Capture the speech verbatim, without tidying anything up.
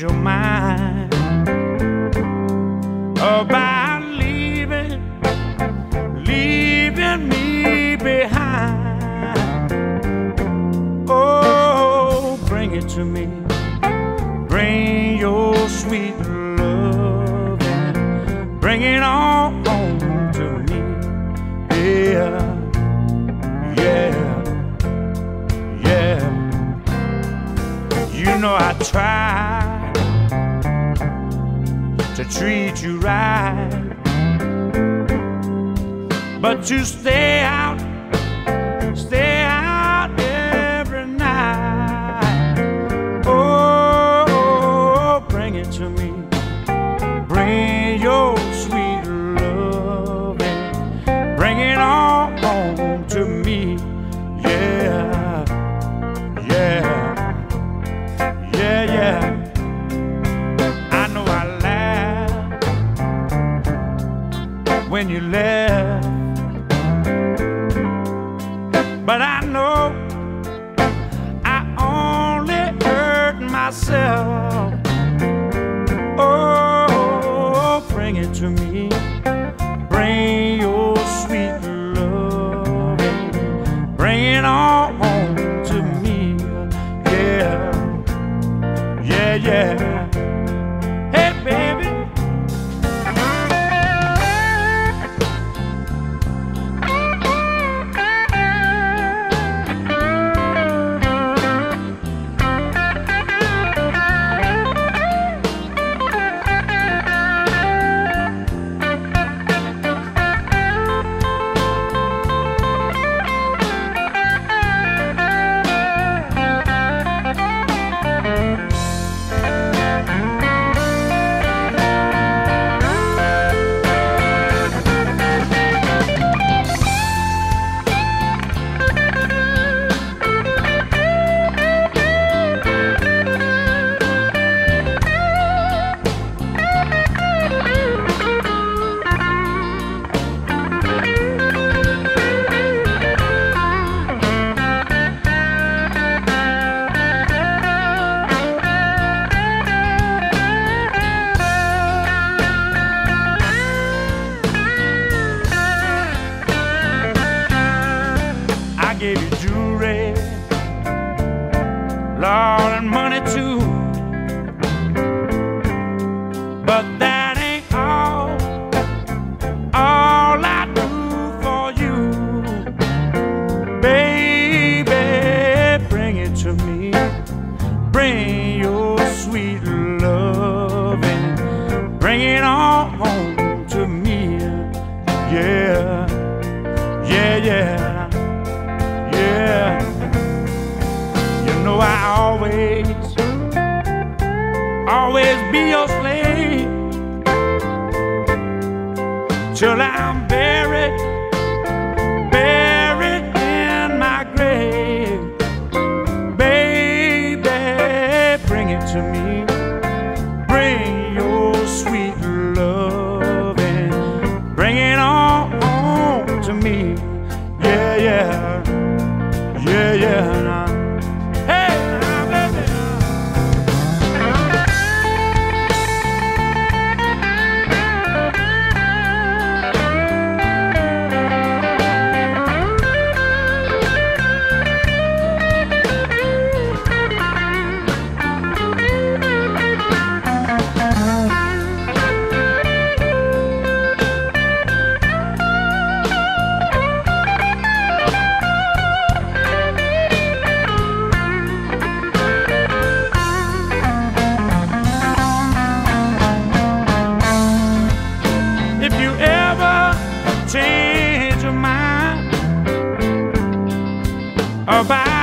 change your mind about leaving, leaving me behind. Oh, bring it to me. Bring your sweet love and bring it on home to me. Yeah, yeah, yeah. You know I tried to treat you right, but you stay out, stay out every night. Oh, bring it to me. Bring your sweet love and bring it on home to me. Yeah, yeah. Yeah, yeah, I know I laughed when you left, but I know I only hurt myself. Oh, bring it to me. Bring your sweet love and bring it on home to me. Yeah. Yeah, yeah. Hey, baby. I gave you jewelry, Lord, and money too, but that ain't all, all I do for you. Baby, bring it to me. Bring your sweet love and bring it on home to me. Yeah, yeah, yeah. Yeah, you know I always, always be your slave till I'm buried, buried in my grave. Baby, bring it to me. Bring your sweet love and bring it on home to me. Yeah, yeah. Yeah, yeah, nah. Hey, nah, baby. Change your mind about